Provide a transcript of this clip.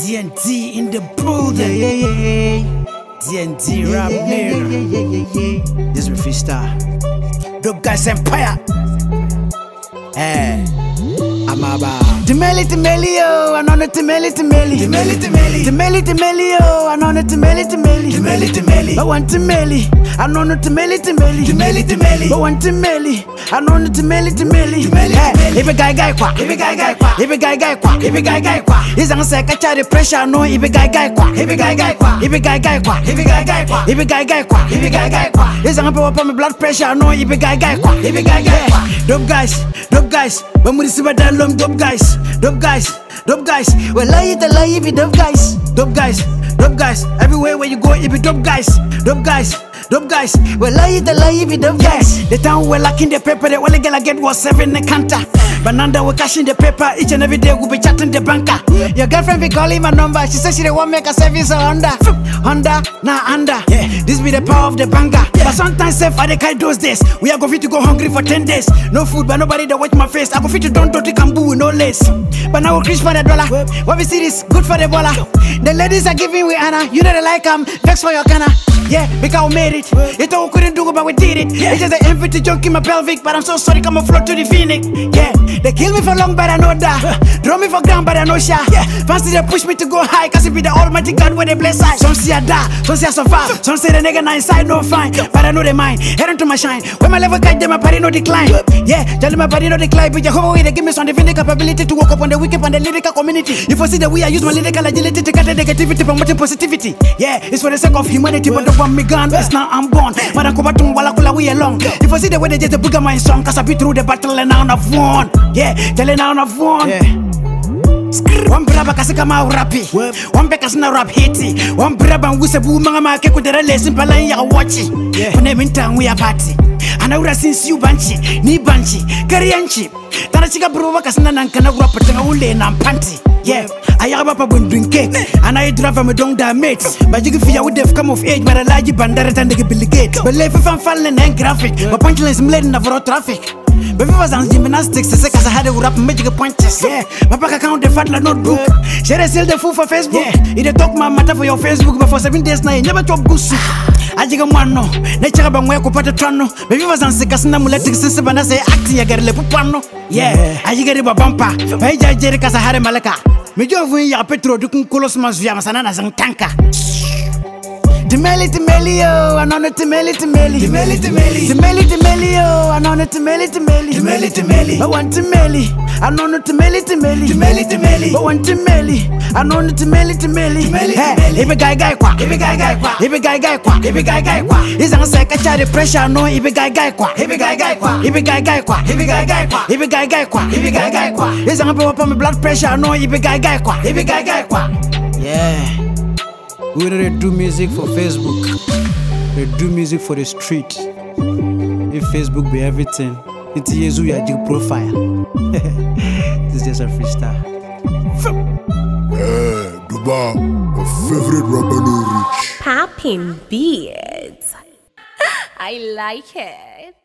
DND in the building. DND rap mirror. This is freestyle. Dope Guys Empire. Hey, I'm about Timeli, oh, I know the Timeli. Oh, I know the Timeli. I want Timeli, I know the Timeli. I want Timeli, I know the Timeli. Hey, if a guy kwa, if a guy kwa. He's on say catch the pressure, no, if a guy kwa. He's on pop my blood pressure, no, if a guy kwa. Dope guys, when we see that long dope guys, well lie it, if it dope guys, everywhere where you go, if it dope guys, well lie it, if it dope guys. The town we're lacking the paper, the only girl I get was 7 in canter. Bananda we cashing the paper, each and every day we be chatting the banker. Your girlfriend be calling my number, she says she won't make a service on Honda, under. This be the power of the banger. But sometimes if I can't those days, we are going to go hungry for 10 days. No food, but nobody that watch my face. I go fit to don't bamboo with no lace. But now we crash for the dollar. What we see this good for the baller. The ladies are giving we honor. You know they like vex for your canna. Yeah, because we made it. It all couldn't do it, but we did it. It's just an empty junk in my pelvic, but I'm so sorry, come and float to the phoenix. Yeah, they kill me for long, but I know that. Draw me for ground, but I know sha. Fancy they push me to go high, cause it be the almighty God where they bless I. Some say I die, some say I survive. Some say the nigga not inside, no fine. But I know they mine, head on to my shine. When my level guide them, my body no decline. Yeah, tell them my body no decline. But Jehovah way, they give me some divine capability to walk up on the wicked and the lyrical community. If I see the way I use my lyrical agility to cut the negativity, promoting positivity. Yeah, it's for the sake of humanity, but don't want me gone. It's now I'm born. But I come back to Wallakula we along. If I see the way they just book my song, cause I be through the battle and now I've won. Yeah, telling now I've won. One braba kasika ma rapi, one bekas na rap hiti, one braba ngusebu mama ke kudera lesson pala ya watchi. Kune minta we a party. Anaura since you banchi, ni banchi, karianchi. Tana chika bro kasina nankana rap tanga ule na panty. Yeah, I have a papa drink cake, and I drive from a dong da mates. But you can feel would have come of age, but I like you bandara and the Billy Gate. But life if I'm falling and graphic, but punchlines made of road traffic. But if I was on gymnastics, the seconds I had to rap magic punches. Yeah, Papa count the fat like notebook. Share I sell the food for Facebook. Yeah, it talk my matter for your Facebook, but for 7 days now, you never chop good soup. I jig a man no, nature bang where put a trano. But if I was on sick as namulatic system and I say acting, I get a little pano. Yeah, I jig a bumper. Pay Jerikas I had a malaka. Me jo vun ya petro dukun kolos mas via masana sang tanka. Timeli, oh, I know the Timeli, oh, I know the Timeli. I want Timeli, I know the Timeli. I want Timeli, I know the Timeli. Hey, if a guy kwa, he's on say catch the pressure, no, if a guy kwa, he's on pop my blood pressure, no, if a guy kwa. Yeah. We don't do music for Facebook. We do music for the street. If Facebook be everything, it's Yezu your profile. This is just a freestyle. Duba, my favorite rapper no reach. Popping beats. I like it.